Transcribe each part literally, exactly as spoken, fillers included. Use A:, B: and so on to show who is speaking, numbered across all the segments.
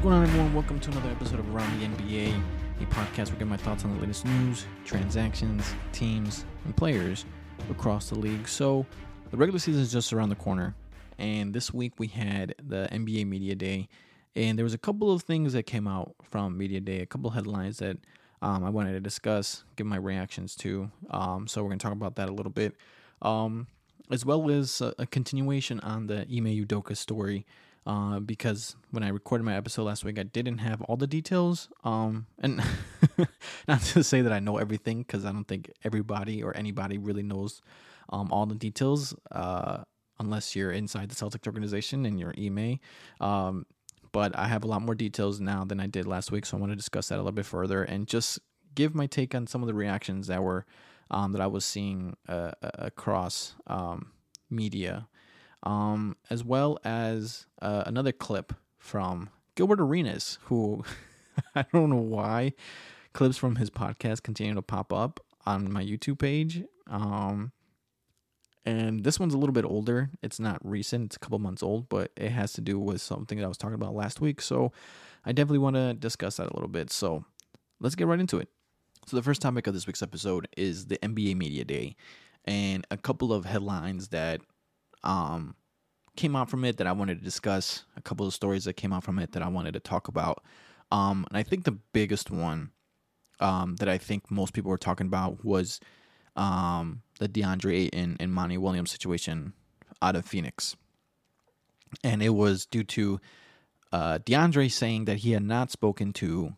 A: going on, everyone? Welcome to another episode of Around the N B A, a podcast where I get my thoughts on the latest news, transactions, teams, and players across the league. So, the regular season is just around the corner, and this week we had the N B A Media Day, and there was a couple of things that came out from Media Day, a couple of headlines that um, I wanted to discuss, give my reactions to. Um, so, we're going to talk about that a little bit, um, as well as a, a continuation on the Ime Udoka story. Uh, because when I recorded my episode last week, I didn't have all the details. Um, and not to say that I know everything, because I don't think everybody or anybody really knows um, all the details, uh, unless you're inside the Celtics organization and you're Ime. Um, but I have a lot more details now than I did last week, so I want to discuss that a little bit further and just give my take on some of the reactions that were um, that I was seeing uh, across um, media. Um, as well as uh, another clip from Gilbert Arenas, who I don't know why clips from his podcast continue to pop up on my YouTube page. Um, and this one's a little bit older. It's not recent. It's a couple months old, but it has to do with something that I was talking about last week. So I definitely want to discuss that a little bit. So let's get right into it. So the first topic of this week's episode is the N B A Media Day and a couple of headlines that Um, came out from it that I wanted to discuss, a couple of stories that came out from it that I wanted to talk about. Um, and I think the biggest one um, that I think most people were talking about was um, the DeAndre Ayton and Monty Williams situation out of Phoenix. And it was due to uh, DeAndre saying that he had not spoken to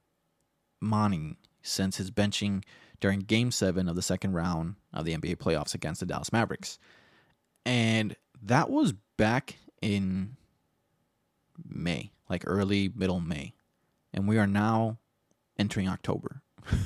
A: Monty since his benching during Game seven of the second round of the N B A playoffs against the Dallas Mavericks. And that was back in May, like early, middle May. And we are now entering October.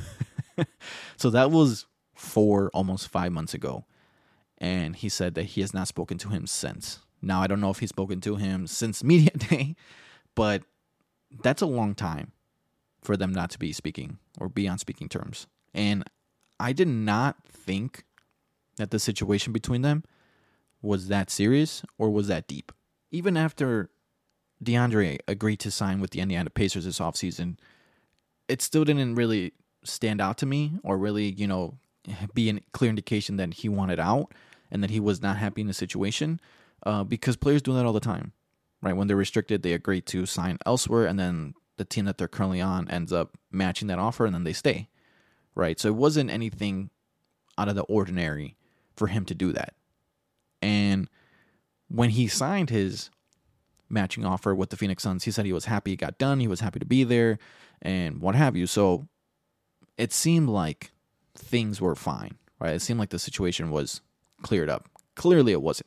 A: So that was four, almost five months ago. And he said that he has not spoken to him since. Now, I don't know if he's spoken to him since Media Day, but that's a long time for them not to be speaking or be on speaking terms. And I did not think that the situation between them was that serious or was that deep. Even after DeAndre agreed to sign with the Indiana Pacers this offseason, it still didn't really stand out to me or really, you know, be a clear indication that he wanted out and that he was not happy in the situation, uh, because players do that all the time, right? When they're restricted, they agree to sign elsewhere, and then the team that they're currently on ends up matching that offer, and then they stay, right? So it wasn't anything out of the ordinary for him to do that. And when he signed his matching offer with the Phoenix Suns, he said he was happy it got done. He was happy to be there and what have you. So it seemed like things were fine, right? It seemed like the situation was cleared up. Clearly it wasn't.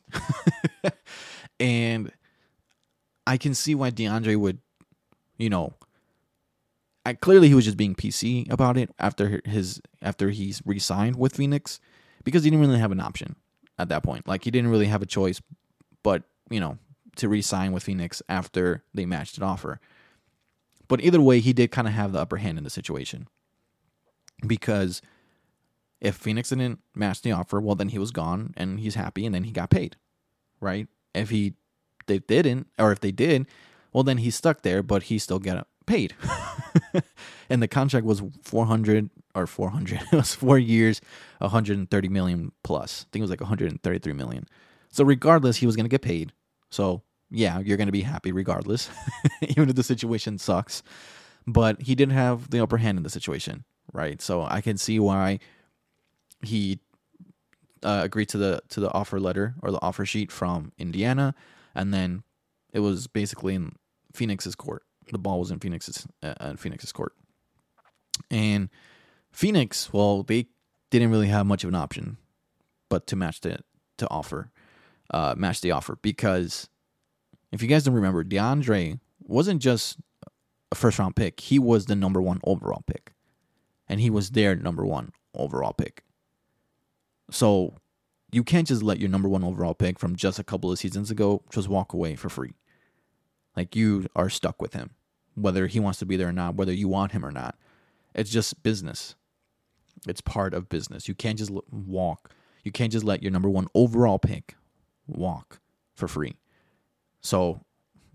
A: And I can see why DeAndre would, you know, I, clearly he was just being P C about it after his after he's re-signed with Phoenix, because he didn't really have an option at that point. Like, he didn't really have a choice but, you know, to re-sign with Phoenix after they matched an offer. But either way, he did kind of have the upper hand in the situation. Because if Phoenix didn't match the offer, well, then he was gone and he's happy and then he got paid, right? If he they didn't, or if they did, well, then he's stuck there, but he still got paid. And the contract was four hundred or four hundred. It was four years, one hundred thirty million plus. I think it was like one hundred thirty-three million. So regardless, he was going to get paid. So yeah, you're going to be happy regardless, even if the situation sucks. But he didn't have the upper hand in the situation, right? So I can see why he uh, agreed to the to the offer letter or the offer sheet from Indiana, and then it was basically in Phoenix's court. The ball was in Phoenix's uh, in Phoenix's court. And Phoenix, well, they didn't really have much of an option but to match the to offer, uh, match the offer, because if you guys don't remember, DeAndre wasn't just a first round pick; he was the number one overall pick, and he was their number one overall pick. So you can't just let your number one overall pick from just a couple of seasons ago just walk away for free. Like, you are stuck with him, whether he wants to be there or not, whether you want him or not. It's just business. It's part of business. You can't just walk. You can't just let your number one overall pick walk for free. So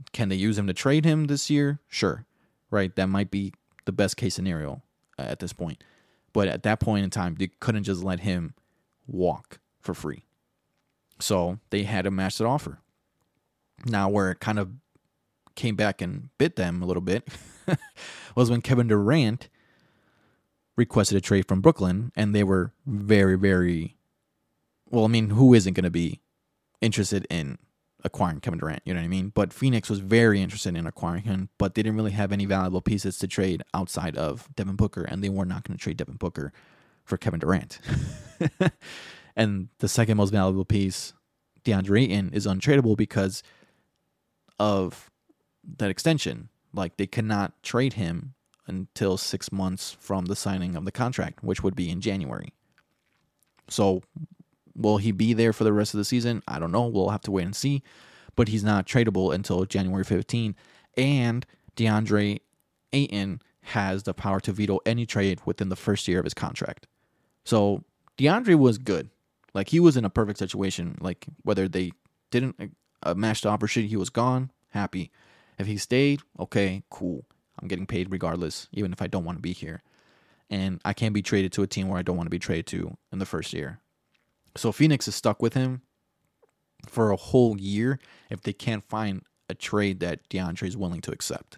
A: Can they use him to trade him this year? Sure. Right? That might be the best case scenario uh, at this point. But at that point in time, they couldn't just let him walk for free. So they had to match that offer. Now, where it kind of came back and bit them a little bit was when Kevin Durant requested a trade from Brooklyn, and they were very, very, well, I mean, who isn't going to be interested in acquiring Kevin Durant, you know what I mean? But Phoenix was very interested in acquiring him, but they didn't really have any valuable pieces to trade outside of Devin Booker, and they were not going to trade Devin Booker for Kevin Durant. And the second most valuable piece, DeAndre Ayton, is untradeable because of that extension. Like, they cannot trade him until six months from the signing of the contract, which would be in January. So will he be there for the rest of the season? I don't know. We'll have to wait and see. But he's not tradable until January fifteenth. And DeAndre Ayton has the power to veto any trade within the first year of his contract. So DeAndre was good. Like, he was in a perfect situation. Like, whether they didn't uh, match the offer sheet, he was gone, happy. If he stayed, okay, cool. I'm getting paid regardless, even if I don't want to be here. And I can't be traded to a team where I don't want to be traded to in the first year. So Phoenix is stuck with him for a whole year if they can't find a trade that DeAndre is willing to accept.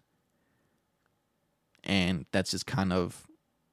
A: And that's just kind of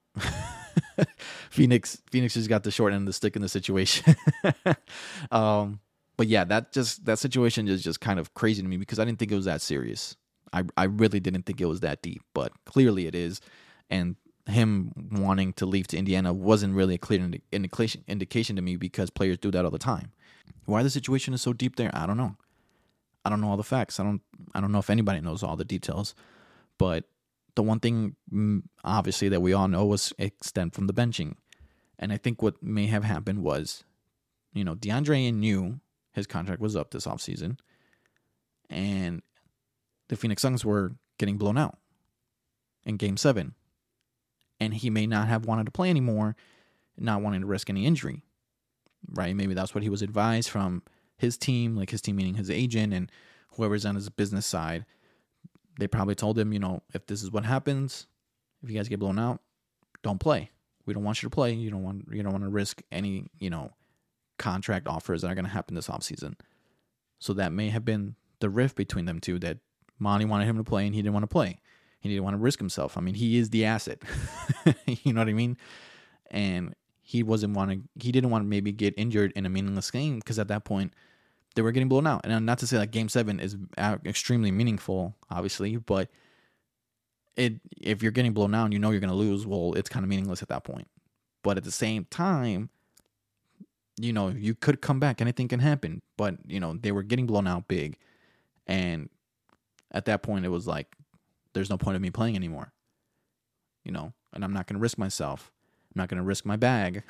A: Phoenix. Phoenix just got the short end of the stick in the situation. um, but yeah, that just that situation is just kind of crazy to me because I didn't think it was that serious. I I really didn't think it was that deep, but clearly it is. And him wanting to leave to Indiana wasn't really a clear indication indication to me because players do that all the time. Why the situation is so deep there, I don't know. I don't know all the facts. I don't I don't know if anybody knows all the details. But the one thing, obviously, that we all know was extent from the benching. And I think what may have happened was, you know, DeAndre knew his contract was up this offseason. And the Phoenix Suns were getting blown out in Game seven. And he may not have wanted to play anymore, not wanting to risk any injury. Right? Maybe that's what he was advised from his team, like his team meaning his agent and whoever's on his business side. They probably told him, you know, if this is what happens, if you guys get blown out, don't play. We don't want you to play. You don't want you don't want to risk any, you know, contract offers that are going to happen this offseason. So that may have been the rift between them two, that Monty wanted him to play and he didn't want to play. He didn't want to risk himself. I mean, he is the asset. You know what I mean? And he wasn't wanting, he didn't want to maybe get injured in a meaningless game because at that point, they were getting blown out. And not to say like Game seven is extremely meaningful, obviously, but it if you're getting blown out and you know you're going to lose, well, it's kind of meaningless at that point. But at the same time, you know, you could come back. Anything can happen. But, you know, they were getting blown out big. And at that point, it was like, there's no point of me playing anymore. You know, and I'm not going to risk myself. I'm not going to risk my bag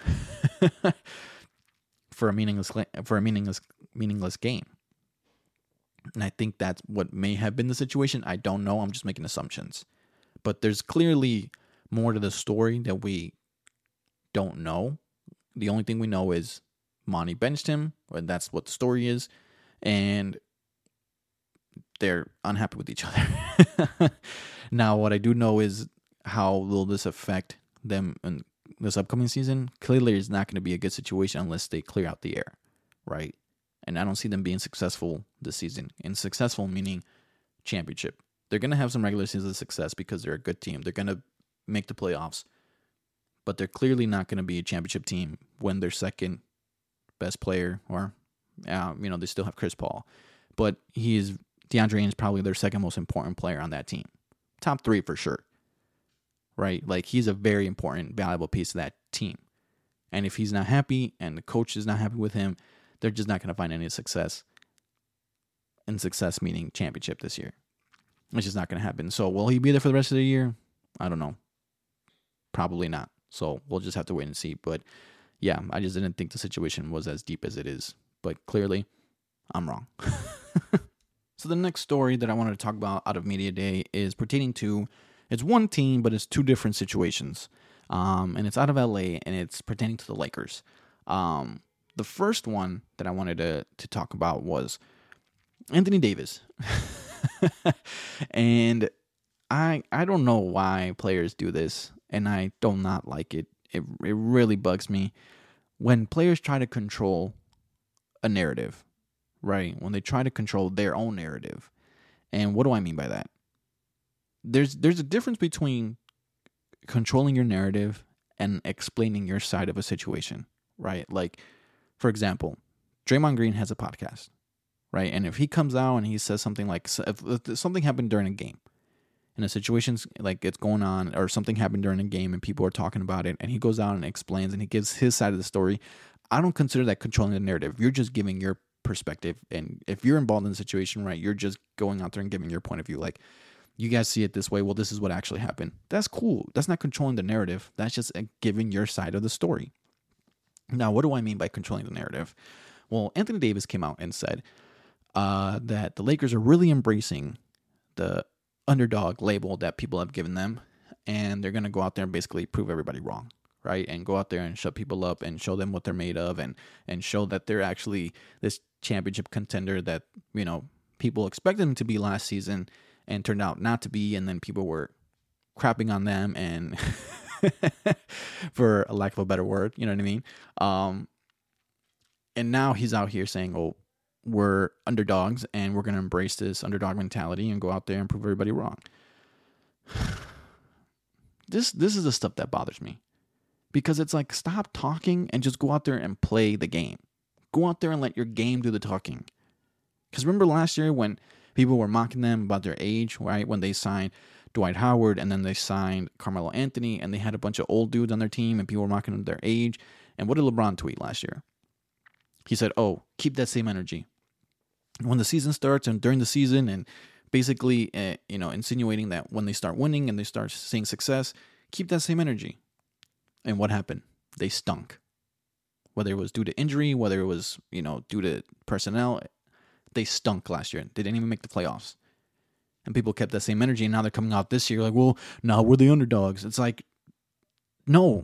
A: for a meaningless for a meaningless meaningless game. And I think that's what may have been the situation. I don't know. I'm just making assumptions. But there's clearly more to the story that we don't know. The only thing we know is Monty benched him, and that's what the story is. And they're unhappy with each other. Now, what I do know is how will this affect them in this upcoming season? Clearly, it's not going to be a good situation unless they clear out the air, right? And I don't see them being successful this season. And successful meaning championship. They're going to have some regular season success because they're a good team. They're going to make the playoffs. But they're clearly not going to be a championship team when their second best player, or, uh, you know, they still have Chris Paul. But he is, DeAndre is probably their second most important player on that team. Top three for sure. Right? Like, he's a very important, valuable piece of that team. And if he's not happy and the coach is not happy with him, they're just not going to find any success. And success meaning championship this year. It's just not going to happen. So will he be there for the rest of the year? I don't know. Probably not. So we'll just have to wait and see. But yeah, I just didn't think the situation was as deep as it is. But clearly, I'm wrong. So the next story that I wanted to talk about out of Media Day is pertaining to, it's one team, but it's two different situations. Um, and it's out of L A, and it's pertaining to the Lakers. Um, the first one that I wanted to, to talk about was Anthony Davis. And I I don't know why players do this, and I do not like it. It it really bugs me when players try to control a narrative, right? When they try to control their own narrative. And what do I mean by that? There's there's a difference between controlling your narrative and explaining your side of a situation, right? Like, for example, Draymond Green has a podcast, right? And if he comes out and he says something like, if something happened during a game, and a situation's like it's going on, or something happened during a game and people are talking about it, and he goes out and explains and he gives his side of the story, I don't consider that controlling the narrative. You're just giving your perspective, and if you're involved in the situation, right, you're just going out there and giving your point of view. Like, you guys see it this way, well, this is what actually happened. That's cool. That's not controlling the narrative. That's just giving your side of the story. Now, what do I mean by controlling the narrative? Well, Anthony Davis came out and said uh, that the Lakers are really embracing the underdog label that people have given them, and they're going to go out there and basically prove everybody wrong, right? And go out there and shut people up and show them what they're made of, and and show that they're actually this championship contender that, you know, people expected them to be last season and turned out not to be, and then people were crapping on them, and for a lack of a better word, you know what I mean? Um, and now he's out here saying, oh, we're underdogs and we're going to embrace this underdog mentality and go out there and prove everybody wrong. This this is the stuff that bothers me, because it's like, stop talking and just go out there and play the game. Go out there and let your game do the talking. Because remember last year when people were mocking them about their age, right? When they signed Dwight Howard and then they signed Carmelo Anthony, and they had a bunch of old dudes on their team and people were mocking them their age. And what did LeBron tweet last year? He said, oh, keep that same energy. When the season starts and during the season, and basically, uh, you know, insinuating that when they start winning and they start seeing success, keep that same energy. And what happened? They stunk. Whether it was due to injury, whether it was, you know, due to personnel, they stunk last year. They didn't even make the playoffs. And people kept that same energy, and now they're coming out this year like, well, now we're the underdogs. It's like, no.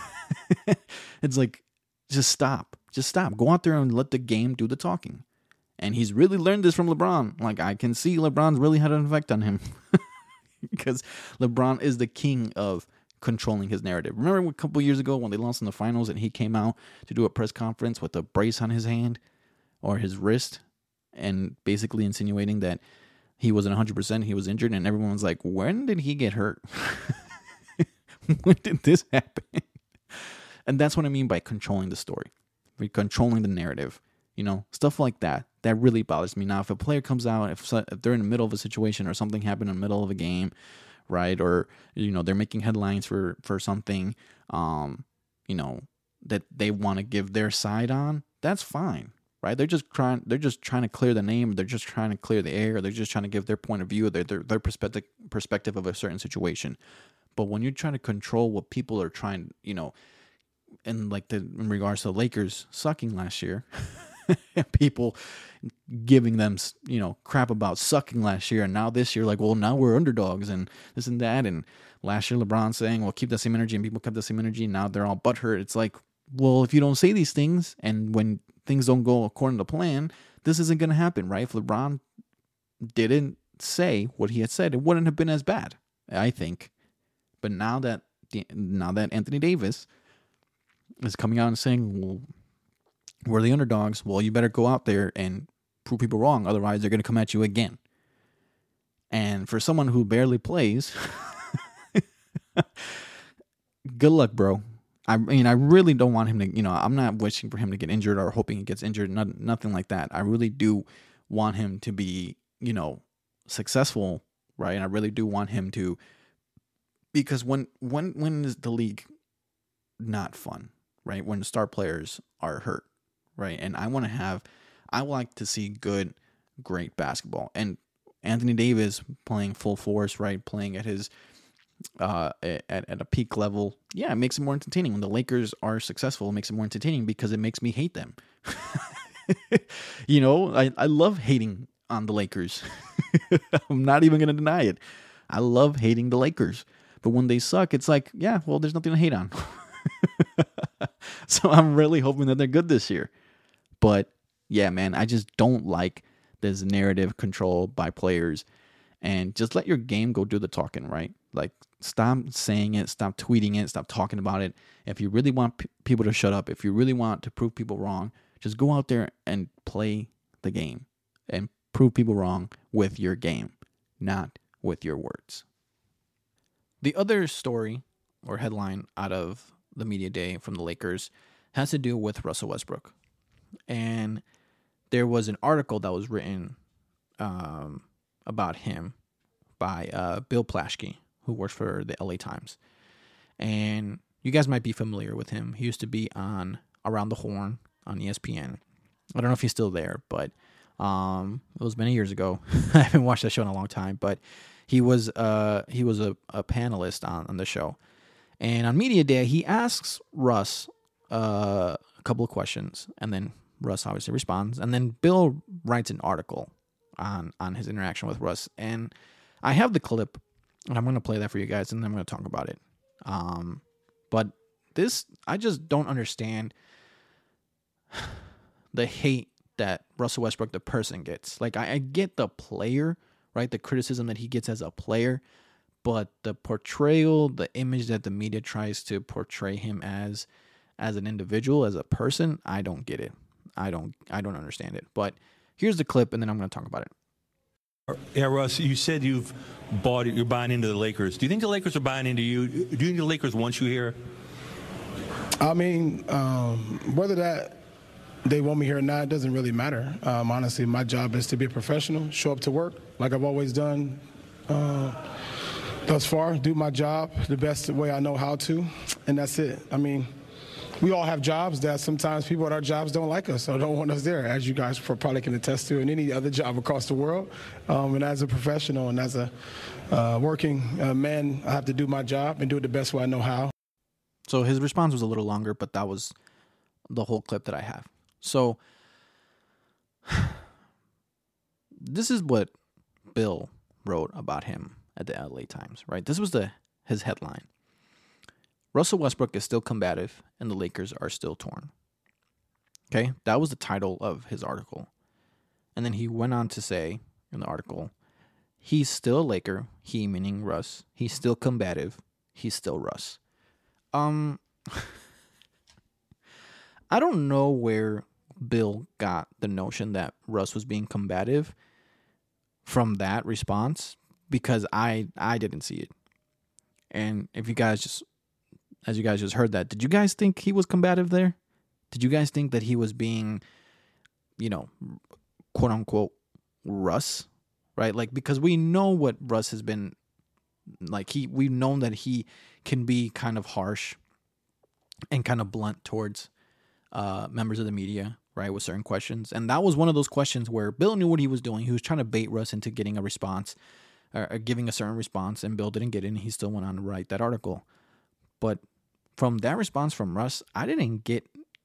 A: It's like, just stop. Just stop. Go out there and let the game do the talking. And he's really learned this from LeBron. Like, I can see LeBron's really had an effect on him. Because LeBron is the king of controlling his narrative. Remember a couple years ago when they lost in the finals and he came out to do a press conference with a brace on his hand or his wrist, and basically insinuating that he wasn't one hundred percent, he was injured, and everyone was like, when did he get hurt? When did this happen? And that's what I mean by controlling the story. Controlling the narrative. You know, stuff like that. That really bothers me. Now, if a player comes out, if, if they're in the middle of a situation or something happened in the middle of a game, right, or, you know, they're making headlines for, for something, um, you know, that they want to give their side on, that's fine, right? They're just trying, they're just trying to clear the name, they're just trying to clear the air, they're just trying to give their point of view, their their, their perspective perspective of a certain situation. But when you're trying to control what people are trying, you know, in like the in regards to the Lakers sucking last year. People giving them, you know, crap about sucking last year, and now this year, like, well, now we're underdogs and this and that. And last year, LeBron saying, well, keep that same energy, and people kept the same energy, and now they're all butthurt. It's like, well, if you don't say these things, and when things don't go according to plan, this isn't going to happen, right? If LeBron didn't say what he had said, it wouldn't have been as bad, I think. But now that now that Anthony Davis is coming out and saying, well, we're the underdogs, well, you better go out there and prove people wrong. Otherwise, they're going to come at you again. And for someone who barely plays, good luck, bro. I mean, I really don't want him to, you know, I'm not wishing for him to get injured or hoping he gets injured, not, nothing like that. I really do want him to be, you know, successful, right? And I really do want him to, because when, when, when is the league not fun, right? When star players are hurt. Right. And I want to have, I like to see good, great basketball. And Anthony Davis playing full force, right? Playing at his, uh, at, at a peak level. Yeah, it makes it more entertaining. When the Lakers are successful, it makes it more entertaining because it makes me hate them. You know, I, I love hating on the Lakers. I'm not even going to deny it. I love hating the Lakers. But when they suck, it's like, yeah, well, there's nothing to hate on. So I'm really hoping that they're good this year. But yeah, man, I just don't like this narrative control by players and just let your game go do the talking, right? Like, stop saying it, stop tweeting it, stop talking about it. If you really want p- people to shut up, if you really want to prove people wrong, just go out there and play the game and prove people wrong with your game, not with your words. The other story or headline out of the media day from the Lakers has to do with Russell Westbrook. And there was an article that was written um, about him by uh, Bill Plaschke, who works for the L A Times. And you guys might be familiar with him. He used to be on Around the Horn on E S P N. I don't know if he's still there, but um, it was many years ago. I haven't watched that show in a long time, but he was uh, he was a, a panelist on, on the show. And on Media Day, he asks Russ uh, a couple of questions, and then Russ obviously responds. And then Bill writes an article on, on his interaction with Russ. And I have the clip, and I'm going to play that for you guys, and then I'm going to talk about it. Um, but this, I just don't understand the hate that Russell Westbrook, the person, gets. Like, I, I get the player, right? The criticism that he gets as a player, but the portrayal, the image that the media tries to portray him as, as an individual, as a person, I don't get it. I don't, I don't understand it. But here's the clip, and then I'm going to talk about it.
B: Yeah, Russ, you said you've bought it, you're buying into the Lakers. Do you think the Lakers are buying into you? Do you think the Lakers want you here?
C: I mean, um, whether that they want me here or not, it doesn't really matter. Um, honestly, my job is to be a professional, show up to work like I've always done uh, thus far, do my job the best way I know how to, and that's it. I mean, we all have jobs that sometimes people at our jobs don't like us or don't want us there, as you guys probably can attest to in any other job across the world. Um, and as a professional and as a uh, working uh, man, I have to do my job and do it the best way I know how.
A: So his response was a little longer, but that was the whole clip that I have. So this is what Bill wrote about him at the L A Times, right? This was the his headline. Russell Westbrook is still combative, and the Lakers are still torn. Okay, that was the title of his article. And then he went on to say in the article, he's still a Laker, he meaning Russ. He's still combative, he's still Russ. Um, I don't know where Bill got the notion that Russ was being combative from that response, because I, I didn't see it. And if you guys just... As you guys just heard that, did you guys think he was combative there? Did you guys think that he was being, you know, quote unquote, Russ, right? Like, because we know what Russ has been like. He, we've known that he can be kind of harsh and kind of blunt towards uh, members of the media, right, with certain questions. And that was one of those questions where Bill knew what he was doing. He was trying to bait Russ into getting a response or, or giving a certain response, and Bill didn't get it, and he still went on to write that article. But from that response from Russ, I didn't get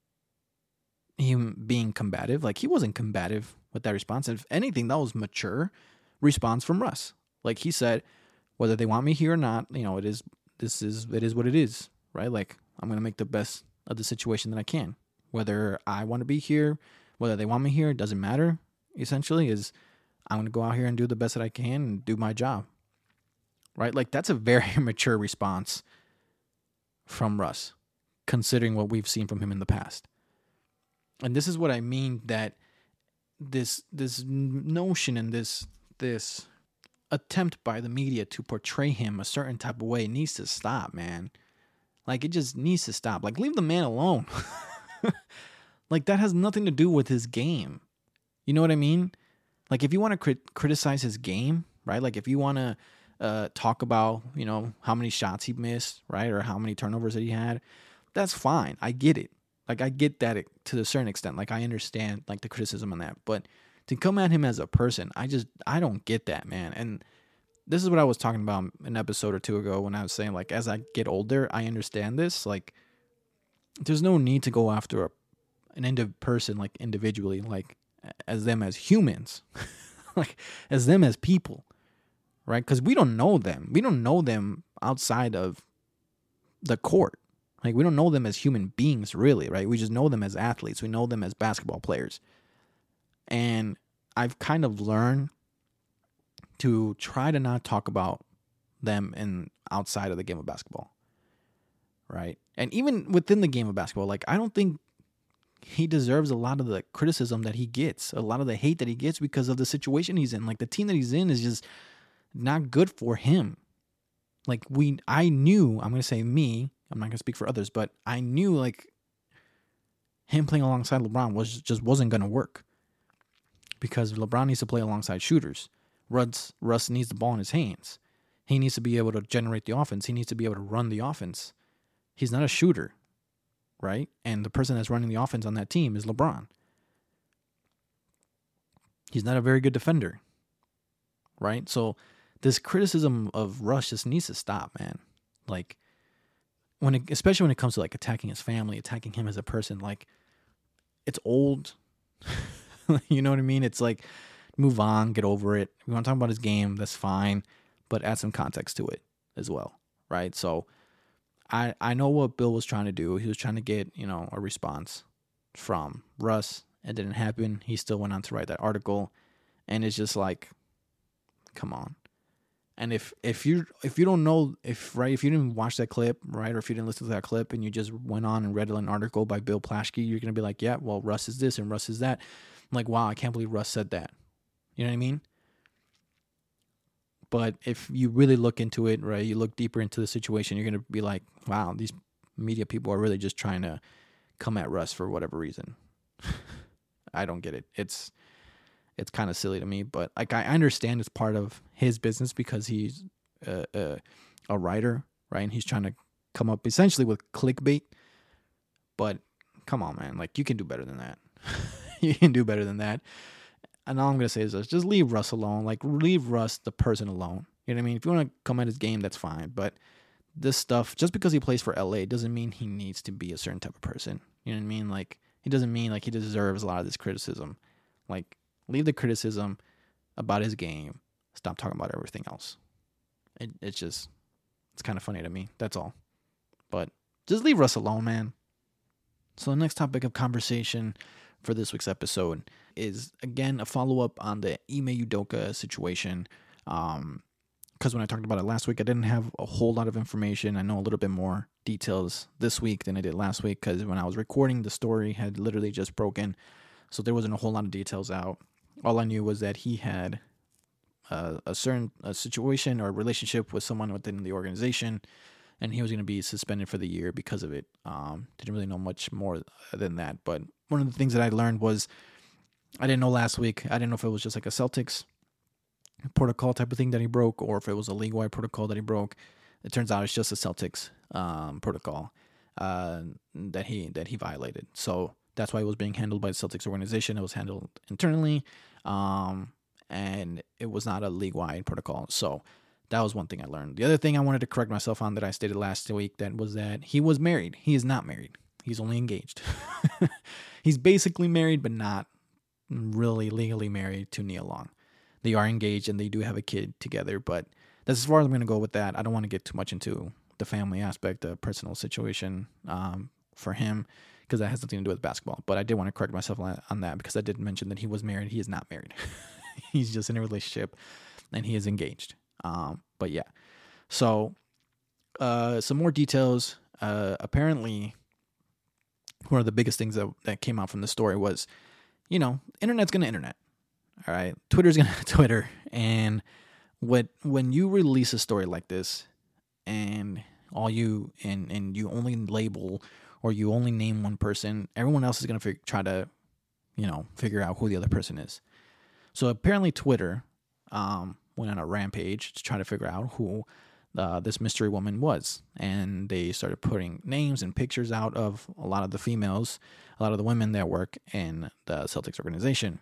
A: him being combative. Like, he wasn't combative with that response. If anything, that was mature response from Russ. Like, he said, whether they want me here or not, you know, it is, this is, it is what it is, right? Like, I'm going to make the best of the situation that I can. Whether I want to be here, whether they want me here, it doesn't matter, essentially, is I'm going to go out here and do the best that I can and do my job, right? Like, that's a very mature response from Russ, considering what we've seen from him in the past. And this is what I mean, that this this notion and this this attempt by the media to portray him a certain type of way needs to stop, man. Like, it just needs to stop. Like, leave the man alone. Like, that has nothing to do with his game. You know what I mean? Like, if you want to crit- criticize his game, right? Like, if you want to Uh, talk about, you know, how many shots he missed, right? Or how many turnovers that he had. That's fine. I get it. Like, I get that to a certain extent. Like, I understand, like, the criticism on that. But to come at him as a person, I just, I don't get that, man. And this is what I was talking about an episode or two ago when I was saying, like, as I get older, I understand this. Like, there's no need to go after a, an indiv- person, like, individually, like, as them as humans. Like, as them as people. Right? Because we don't know them. We don't know them outside of the court. Like, we don't know them as human beings, really, right? We just know them as athletes. We know them as basketball players. And I've kind of learned to try to not talk about them in outside of the game of basketball, right? And even within the game of basketball, like I don't think he deserves a lot of the criticism that he gets, a lot of the hate that he gets because of the situation he's in. Like the team that he's in is just not good for him. Like we, I knew, I'm going to say me, I'm not going to speak for others, but I knew like him playing alongside LeBron was just wasn't going to work because LeBron needs to play alongside shooters. Russ, Russ needs the ball in his hands. He needs to be able to generate the offense. He needs to be able to run the offense. He's not a shooter, right? And the person that's running the offense on that team is LeBron. He's not a very good defender, right? So this criticism of Russ just needs to stop, man. Like, when it, especially when it comes to like attacking his family, attacking him as a person, like it's old. You know what I mean? It's like, move on, get over it. If you want to talk about his game, that's fine, but add some context to it as well, right? So I I know what Bill was trying to do. He was trying to get, you know, a response from Russ. It didn't happen. He still went on to write that article, and it's just like, come on. And if if you if you don't know if right if you didn't watch that clip, right, or if you didn't listen to that clip and you just went on and read an article by Bill Plaschke, you're gonna be like, yeah, well, Russ is this and Russ is that. I'm like, wow, I can't believe Russ said that. You know what I mean? But if you really look into it, right, you look deeper into the situation, you're gonna be like, wow, these media people are really just trying to come at Russ for whatever reason. I don't get it. It's It's kind of silly to me, but like I understand it's part of his business because he's a, a, a writer, right? And he's trying to come up essentially with clickbait. But come on, man, like you can do better than that. You can do better than that. And all I'm gonna say is this: just leave Russ alone. Like leave Russ the person alone. You know what I mean? If you want to come at his game, that's fine. But this stuff, just because he plays for L A, doesn't mean he needs to be a certain type of person. You know what I mean? Like it doesn't mean like he deserves a lot of this criticism. Like. Leave the criticism about his game. Stop talking about everything else. It, it's just, it's kind of funny to me. That's all. But just leave Russ alone, man. So the next topic of conversation for this week's episode is, again, a follow-up on the Ime Udoka situation. Um, because when I talked about it last week, I didn't have a whole lot of information. I know a little bit more details this week than I did last week because when I was recording, the story had literally just broken. So there wasn't a whole lot of details out. All I knew was that he had uh, a certain a situation or a relationship with someone within the organization, and he was going to be suspended for the year because of it. Um, didn't really know much more than that. But one of the things that I learned was I didn't know last week. I didn't know if it was just like a Celtics protocol type of thing that he broke or if it was a league-wide protocol that he broke. It turns out it's just a Celtics um, protocol uh, that he that he violated. So that's why it was being handled by the Celtics organization. It was handled internally, um, and it was not a league-wide protocol. So that was one thing I learned. The other thing I wanted to correct myself on that I stated last week that was that he was married. He is not married. He's only engaged. He's basically married, but not really legally married to Nia Long. They are engaged, and they do have a kid together, but that's as far as I'm going to go with that. I don't want to get too much into the family aspect, the personal situation um, for him, because that has nothing to do with basketball. But I did want to correct myself on that because I did mention that he was married. He is not married. He's just in a relationship, and he is engaged. Um, but yeah. So uh, some more details. Uh, apparently, one of the biggest things that, that came out from the story was, you know, internet's going to internet. All right. Twitter's going to Twitter. And what when you release a story like this and all you and, and you only label or you only name one person, everyone else is going to fig- try to, you know, figure out who the other person is. So apparently Twitter um, went on a rampage to try to figure out who uh, this mystery woman was. And they started putting names and pictures out of a lot of the females, a lot of the women that work in the Celtics organization.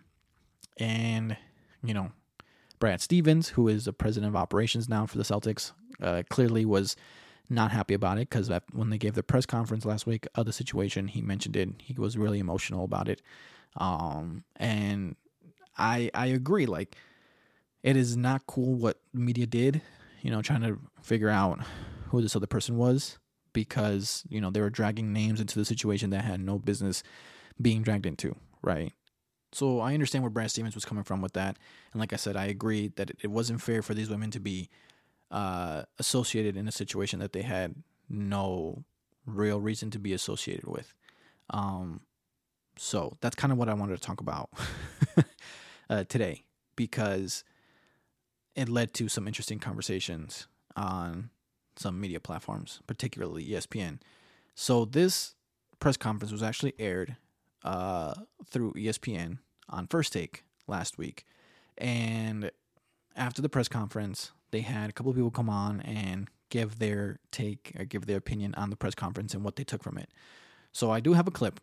A: And, you know, Brad Stevens, who is the president of operations now for the Celtics, uh, clearly was not happy about it because when they gave the press conference last week of the situation, he mentioned it. He was really emotional about it. Um, and I I agree. Like, it is not cool what the media did, you know, trying to figure out who this other person was because, you know, they were dragging names into the situation that had no business being dragged into, right? So I understand where Brad Stevens was coming from with that. And like I said, I agree that it wasn't fair for these women to be uh, associated in a situation that they had no real reason to be associated with. Um, so that's kind of what I wanted to talk about uh, today, because it led to some interesting conversations on some media platforms, particularly E S P N. So this press conference was actually aired uh, through E S P N on First Take last week. And after the press conference, they had a couple of people come on and give their take or give their opinion on the press conference and what they took from it. So I do have a clip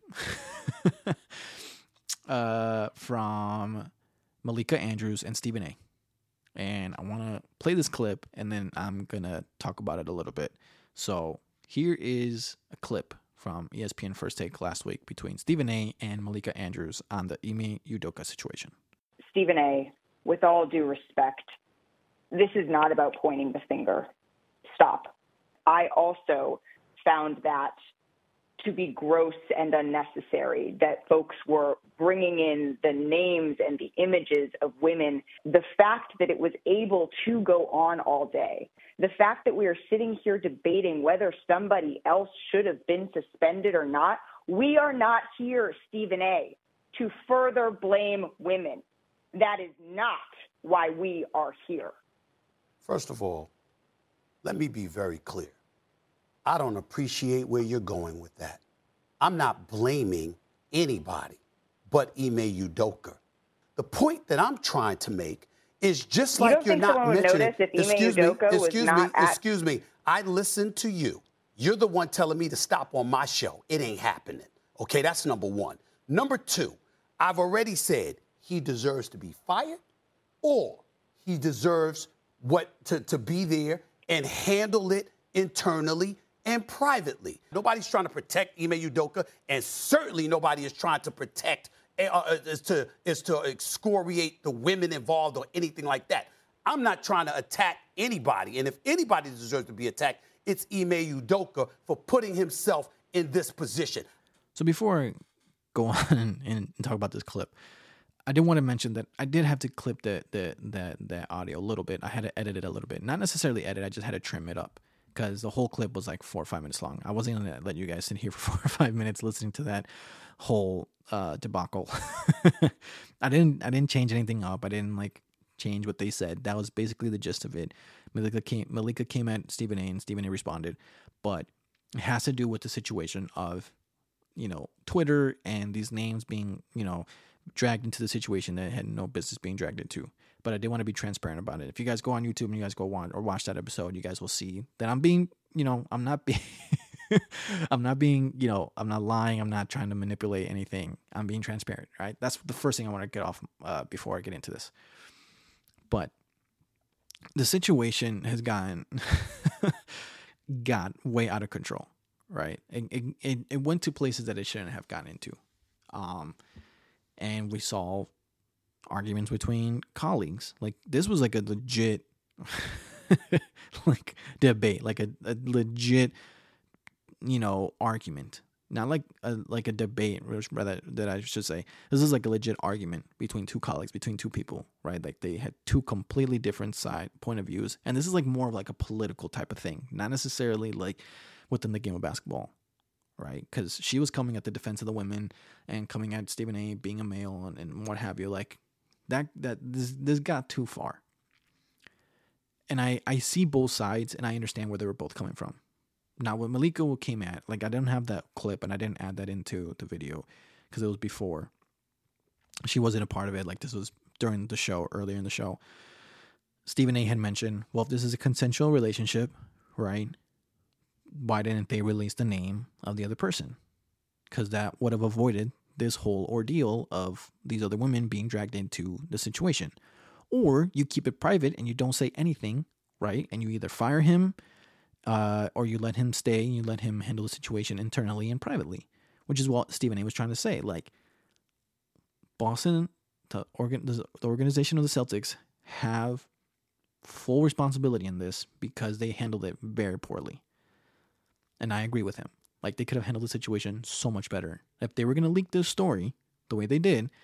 A: uh, from Malika Andrews and Stephen A. And I want to play this clip, and then I'm going to talk about it a little bit. So here is a clip from E S P N First Take last week between Stephen A. and Malika Andrews on the Ime Udoka situation.
D: Stephen A., with all due respect, this is not about pointing the finger. Stop. I also found that to be gross and unnecessary, that folks were bringing in the names and the images of women. The fact that it was able to go on all day, the fact that we are sitting here debating whether somebody else should have been suspended or not, we are not here, Stephen A., to further blame women. That is not why we are here.
E: First of all, let me be very clear. I don't appreciate where you're going with that. I'm not blaming anybody but Ime Udoka. The point that I'm trying to make is just
D: you
E: like
D: don't
E: you're
D: think
E: not
D: someone would
E: mentioning.
D: Notice if Ime
E: excuse
D: Udoka
E: me,
D: was
E: excuse
D: not
E: me,
D: at-
E: excuse me. I listened to you. You're the one telling me to stop on my show. It ain't happening. Okay, that's number one. Number two, I've already said he deserves to be fired, or he deserves what to, to be there and handle it internally and privately. Nobody's trying to protect Ime Udoka, and certainly nobody is trying to protect, uh, is to is to excoriate the women involved or anything like that. I'm not trying to attack anybody, and if anybody deserves to be attacked, it's Ime Udoka for putting himself in this position.
A: So before I go on and, and talk about this clip, I did want to mention that I did have to clip the the the, the audio a little bit. I had to edit it a little bit. Not necessarily edit, I just had to trim it up because the whole clip was like four or five minutes long. I wasn't going to let you guys sit here for four or five minutes listening to that whole uh, debacle. I didn't I didn't change anything up. I didn't like change what they said. That was basically the gist of it. Malika came, Malika came at Stephen A. and Stephen A. responded. But it has to do with the situation of, you know, Twitter and these names being, you know, dragged into the situation that had no business being dragged into. But I did want to be transparent about it. If you guys go on YouTube and you guys go watch or watch that episode, you guys will see that I'm being, you know, I'm not being, I'm not being, you know, I'm not lying. I'm not trying to manipulate anything. I'm being transparent, right? That's the first thing I want to get off uh, before I get into this. But the situation has gotten, got way out of control, right? It, it, it, it went to places that it shouldn't have gotten into. Um, And we saw arguments between colleagues. Like this was like a legit, like debate, like a, a legit, you know, argument. Not like a like a debate, rather that I should say. This is like a legit argument between two colleagues, between two people, right? Like they had two completely different side point of views, and this is like more of like a political type of thing, not necessarily like within the game of basketball. Right, because she was coming at the defense of the women and coming at Stephen A. being a male and, and what have you. Like that, that this this got too far. And I I see both sides and I understand where they were both coming from. Now, when Malika came at, like I didn't have that clip and I didn't add that into the video because it was before. She wasn't a part of it. Like this was during the show, earlier in the show. Stephen A. had mentioned, well, if this is a consensual relationship, right? Why didn't they release the name of the other person? Because that would have avoided this whole ordeal of these other women being dragged into the situation. Or you keep it private and you don't say anything, right? And you either fire him uh, or you let him stay and you let him handle the situation internally and privately, which is what Stephen A. was trying to say. Like, Boston, the, organ- the organization of the Celtics, have full responsibility in this because they handled it very poorly. And I agree with him. Like, they could have handled the situation so much better. If they were going to leak this story the way they did,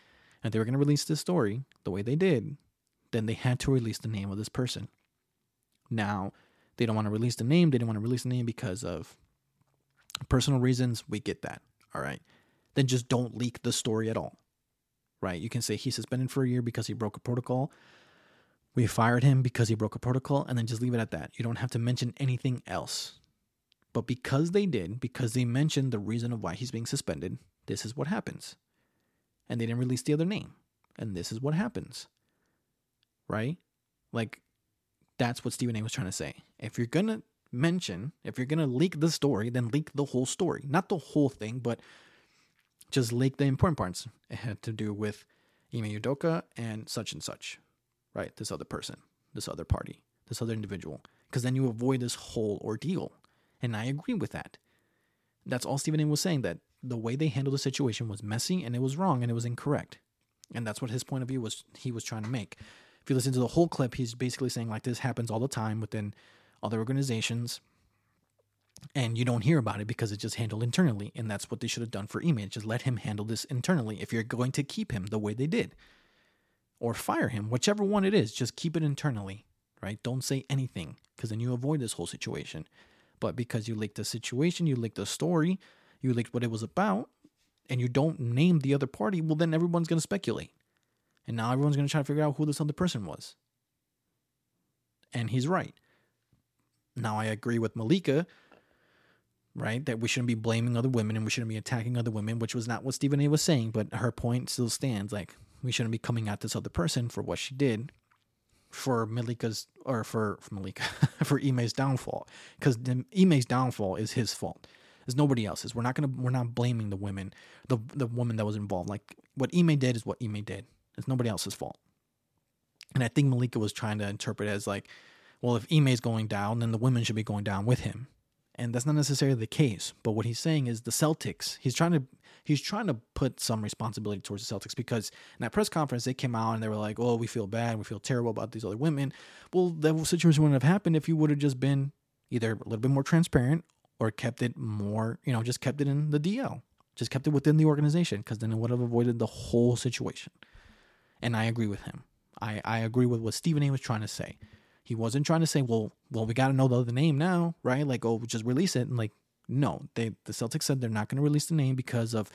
A: if they were going to release this story the way they did, then they had to release the name of this person. Now, they don't want to release the name. They didn't want to release the name because of personal reasons. We get that. All right. Then just don't leak the story at all. Right? You can say he's suspended for a year because he broke a protocol. We fired him because he broke a protocol, and then just leave it at that. You don't have to mention anything else. But because they did, because they mentioned the reason of why he's being suspended, this is what happens. And they didn't release the other name. And this is what happens. Right? Like, that's what Stephen A was trying to say. If you're going to mention, if you're going to leak the story, then leak the whole story. Not the whole thing, but just leak the important parts. It had to do with Ime Udoka and such and such. Right? This other person, this other party, this other individual. Because then you avoid this whole ordeal. And I agree with that. That's all Stephen A was saying, that the way they handled the situation was messy and it was wrong and it was incorrect. And that's what his point of view was, he was trying to make. If you listen to the whole clip, he's basically saying like this happens all the time within other organizations. And you don't hear about it because it's just handled internally. And that's what they should have done for Ime. Just let him handle this internally if you're going to keep him the way they did. Or fire him, whichever one it is. Just keep it internally, right? Don't say anything because then you avoid this whole situation. But because you leaked the situation, you leaked the story, you leaked what it was about, and you don't name the other party, well, then everyone's going to speculate. And now everyone's going to try to figure out who this other person was. And he's right. Now I agree with Malika, right, that we shouldn't be blaming other women and we shouldn't be attacking other women, which was not what Stephen A was saying, but her point still stands. Like, we shouldn't be coming at this other person for what she did for Malika's, or for, for Malika, for Ime's downfall. Because Ime's downfall is his fault. It's nobody else's. We're not gonna, we're not blaming the women, the the woman that was involved. Like, what Ime did is what Ime did. It's nobody else's fault. And I think Malika was trying to interpret it as like, well, if Ime's going down, then the women should be going down with him. And that's not necessarily the case. But what he's saying is the Celtics, he's trying to he's trying to put some responsibility towards the Celtics, because in that press conference, they came out and they were like, oh, we feel bad. We feel terrible about these other women. Well, that situation wouldn't have happened if you would have just been either a little bit more transparent or kept it more, you know, just kept it in the D L. Just kept it within the organization, because then it would have avoided the whole situation. And I agree with him. I, I agree with what Stephen A was trying to say. He wasn't trying to say, well, well, we got to know the other name now, right? Like, oh, just release it. And like, no, they the Celtics said they're not going to release the name because of,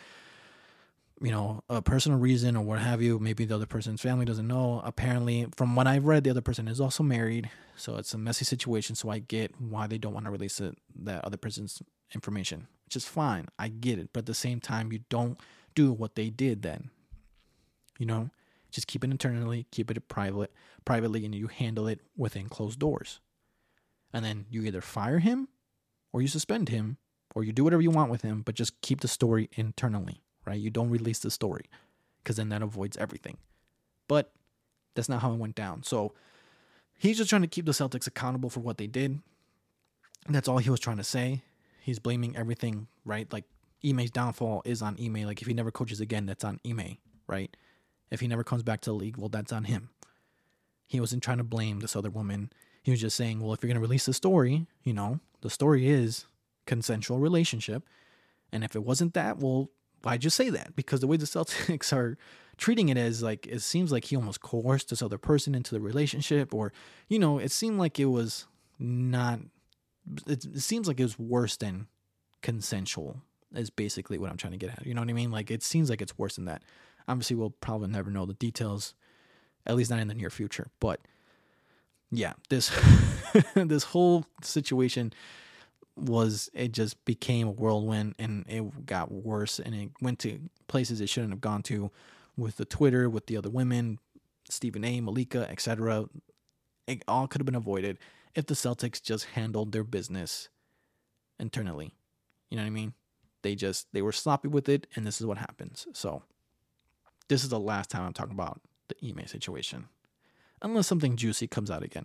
A: you know, a personal reason or what have you. Maybe the other person's family doesn't know. Apparently, from what I've read, the other person is also married. So it's a messy situation. So I get why they don't want to release it, that other person's information, which is fine. I get it. But at the same time, you don't do what they did then. You know? Just keep it internally, keep it private, privately, and you handle it within closed doors. And then you either fire him, or you suspend him, or you do whatever you want with him, but just keep the story internally, right? You don't release the story, because then that avoids everything. But that's not how it went down. So he's just trying to keep the Celtics accountable for what they did. That's all he was trying to say. He's blaming everything, right? Like, Ime's downfall is on Ime. Like, if he never coaches again, that's on Ime, right? If he never comes back to the league, well, that's on him. He wasn't trying to blame this other woman. He was just saying, well, if you're going to release the story, you know, the story is consensual relationship. And if it wasn't that, well, why'd you say that? Because the way the Celtics are treating it as like, it seems like he almost coerced this other person into the relationship, or, you know, it seemed like it was not, it, it seems like it was worse than consensual is basically what I'm trying to get at. You know what I mean? Like, it seems like it's worse than that. Obviously, we'll probably never know the details, at least not in the near future. But yeah, this this whole situation was, it just became a whirlwind, and it got worse, and it went to places it shouldn't have gone to, with the Twitter, with the other women, Stephen A, Malika, et cetera. It all could have been avoided if the Celtics just handled their business internally. You know what I mean? They just, they were sloppy with it, and this is what happens. So this is the last time I'm talking about the Ime situation. Unless something juicy comes out again.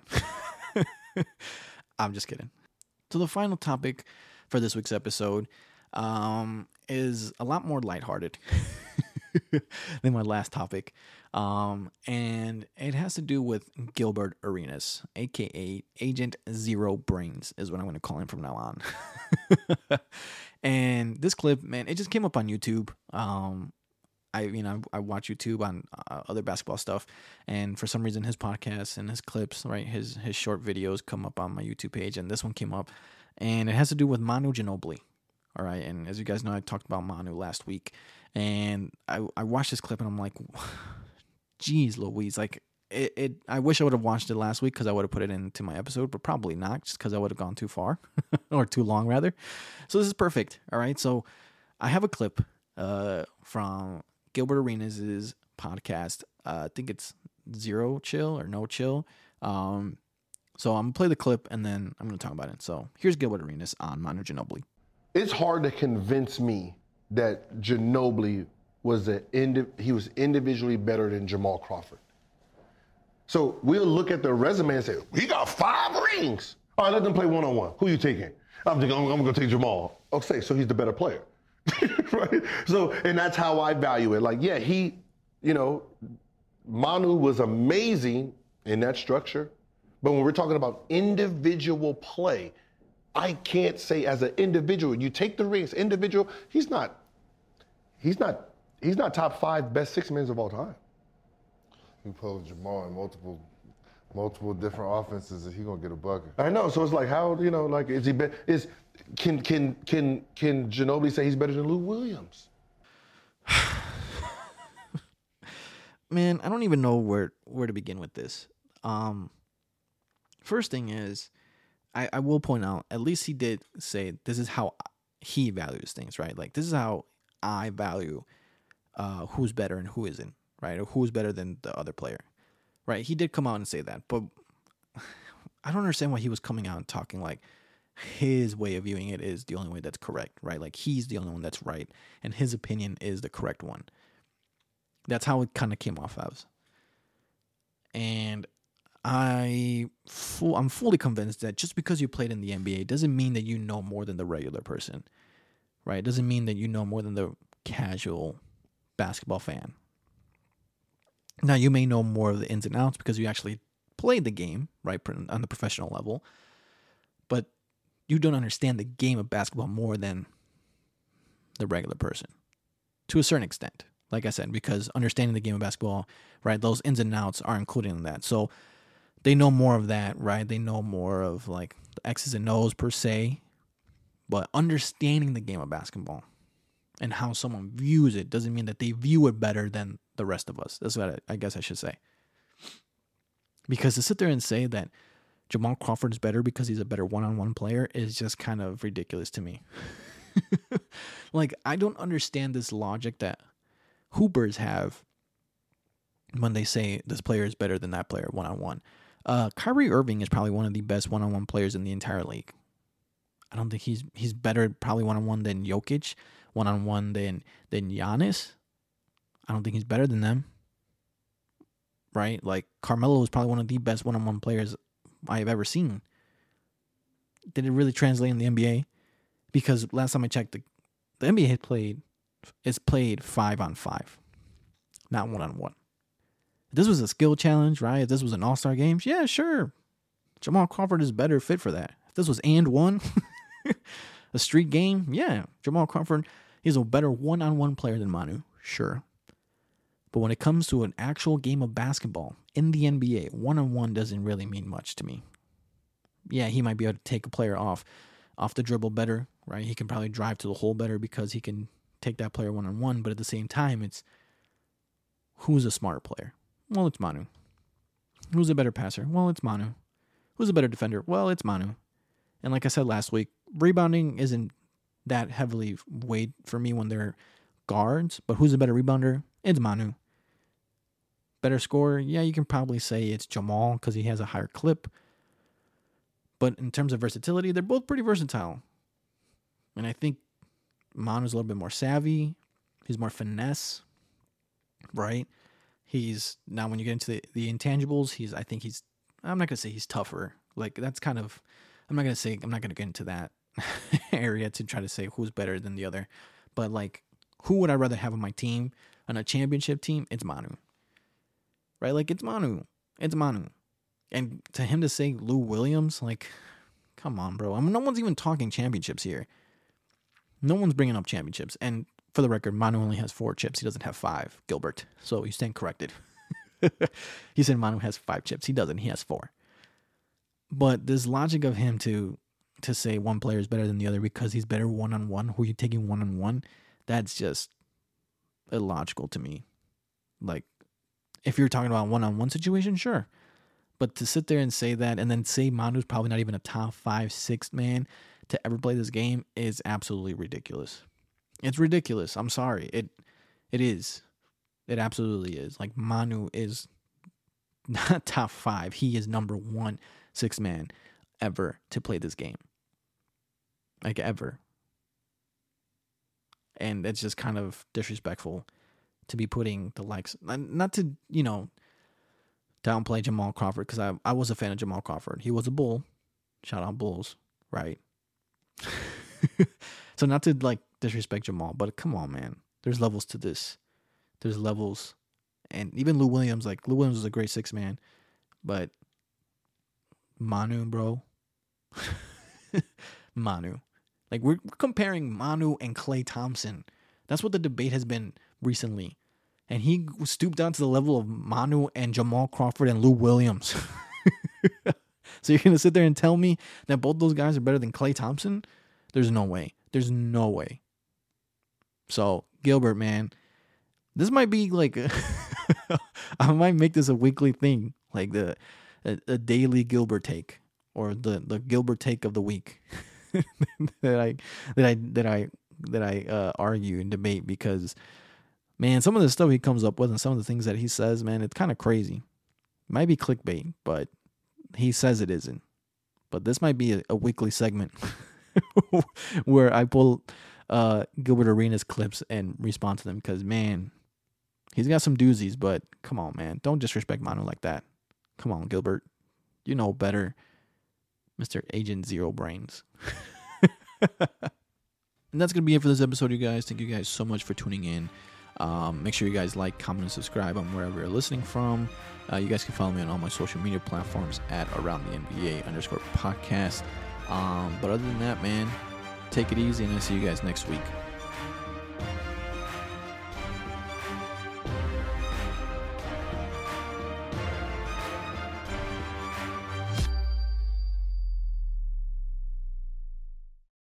A: I'm just kidding. So the final topic for this week's episode um, is a lot more lighthearted than my last topic. Um, and it has to do with Gilbert Arenas, a k a. Agent Zero Brains is what I'm going to call him from now on. And this clip, man, it just came up on YouTube. Um, I you know I watch YouTube on uh, other basketball stuff, and for some reason his podcasts and his clips, right, his his short videos come up on my YouTube page, and this one came up, and it has to do with Manu Ginobili. All right, and as you guys know, I talked about Manu last week, and I I watched this clip and I'm like, geez Louise, like it, it I wish I would have watched it last week because I would have put it into my episode, but probably not, just because I would have gone too far or too long rather. So this is perfect. All right, so I have a clip uh, from Gilbert Arenas' podcast. Uh, I think it's Zero Chill or No Chill. Um, so I'm going to play the clip, and then I'm going to talk about it. So here's Gilbert Arenas on Manu Ginobili.
F: It's hard to convince me that Ginobili was a indi- he was individually better than Jamal Crawford. So we'll look at the resume and say, he got five rings. All right, let them play one-on-one. Who you taking? I'm thinking, I'm, I'm going to take Jamal. Okay, so he's the better player. Right? So, and that's how I value it. Like, yeah, he, you know, Manu was amazing in that structure. But when we're talking about individual play, I can't say as an individual, you take the rings, individual, he's not, he's not, he's not top five best six men of all time.
G: You put Jamal in multiple, multiple different offenses, and he gonna get a bucket.
F: I know. So it's like, how, you know, like, is he be, is can can can can Ginobili say he's better than Lou Williams?
A: Man, I don't even know where where to begin with this. Um, first thing is, I, I will point out, at least he did say this is how he values things, right? Like, this is how I value uh, who's better and who isn't, right? Or who's better than the other player, right? He did come out and say that, but I don't understand why he was coming out and talking like his way of viewing it is the only way that's correct, right? Like, he's the only one that's right, and his opinion is the correct one. That's how it kind of came off as. And I full, I'm fully convinced that just because you played in the N B A doesn't mean that you know more than the regular person, right? It doesn't mean that you know more than the casual basketball fan. Now, you may know more of the ins and outs because you actually played the game, right, on the professional level, but you don't understand the game of basketball more than the regular person, to a certain extent. Like I said, because understanding the game of basketball, right, those ins and outs are included in that. So they know more of that, right? They know more of like the X's and O's per se, but understanding the game of basketball and how someone views it doesn't mean that they view it better than the rest of us. That's what I, I guess I should say. Because to sit there and say that Jamal Crawford is better because he's a better one-on-one player is just kind of ridiculous to me. Like, I don't understand this logic that hoopers have when they say this player is better than that player one-on-one. Uh, Kyrie Irving is probably one of the best one-on-one players in the entire league. I don't think he's he's better probably one-on-one than Jokic, one-on-one than than Giannis. I don't think he's better than them. Right? Like, Carmelo is probably one of the best one-on-one players I have ever seen. Did it really translate in the N B A? Because last time I checked, the, the N B A had played is played five on five, not one on one. If this was a skill challenge, right? If this was an all-star game, yeah, sure. Jamal Crawford is better fit for that. If this was and one, a street game, yeah, Jamal Crawford is a better one-on-one player than Manu, sure. But when it comes to an actual game of basketball in the N B A, one-on-one doesn't really mean much to me. Yeah, he might be able to take a player off, off the dribble better, right? He can probably drive to the hole better because he can take that player one-on-one, but at the same time, it's who's a smarter player? Well, it's Manu. Who's a better passer? Well, it's Manu. Who's a better defender? Well, it's Manu. And like I said last week, rebounding isn't that heavily weighed for me when they're guards, but who's a better rebounder? It's Manu. Better scorer? Yeah, you can probably say it's Jamal because he has a higher clip. But in terms of versatility, they're both pretty versatile. And I think Manu's a little bit more savvy. He's more finesse, right? He's, now when you get into the, the intangibles, he's, I think he's, I'm not going to say he's tougher. Like, that's kind of, I'm not going to say, I'm not going to get into that area to try to say who's better than the other. But, like, who would I rather have on my team? On a championship team, it's Manu. Right? Like, it's Manu. It's Manu. And to him to say Lou Williams, like, come on, bro. I mean, no one's even talking championships here. No one's bringing up championships. And for the record, Manu only has four chips. He doesn't have five, Gilbert. So you stand corrected. He said Manu has five chips. He doesn't. He has four. But this logic of him to to say one player is better than the other because he's better one-on-one, who you're taking one-on-one, that's just illogical to me. Like, if you're talking about one-on-one situation, sure. But to sit there and say that and then say Manu's probably not even a top five, six man to ever play this game is absolutely ridiculous. It's ridiculous. I'm sorry. It It is. It absolutely is. Like, Manu is not top five. He is number one six man ever to play this game. Like, ever. And it's just kind of disrespectful to be putting the likes, not to, you know, downplay Jamal Crawford, because I, I was a fan of Jamal Crawford. He was a Bull. Shout out Bulls, right? So not to, like, disrespect Jamal, but come on, man. There's levels to this. There's levels. And even Lou Williams, like, Lou Williams was a great six man, but Manu, bro. Manu. Like, we're comparing Manu and Klay Thompson. That's what the debate has been recently. And he stooped down to the level of Manu and Jamal Crawford and Lou Williams. So you're going to sit there and tell me that both those guys are better than Klay Thompson? There's no way. There's no way. So, Gilbert, man, this might be like, a I might make this a weekly thing, like the a, a daily Gilbert take, or the, the Gilbert take of the week that I that I that I that I uh, argue and debate, because, man, some of the stuff he comes up with and some of the things that he says, man, it's kind of crazy. Might be clickbait, but he says it isn't. But this might be a, a weekly segment where I pull uh, Gilbert Arenas clips and respond to them, because, man, he's got some doozies, but come on, man. Don't disrespect Manu like that. Come on, Gilbert. You know better, Mister Agent Zero Brains. And that's going to be it for this episode, you guys. Thank you guys so much for tuning in. Um, make sure you guys like, comment, and subscribe on wherever you're listening from. Uh, you guys can follow me on all my social media platforms at Around the N B A underscore podcast. Um, but other than that, man, take it easy, and I'll see you guys next week.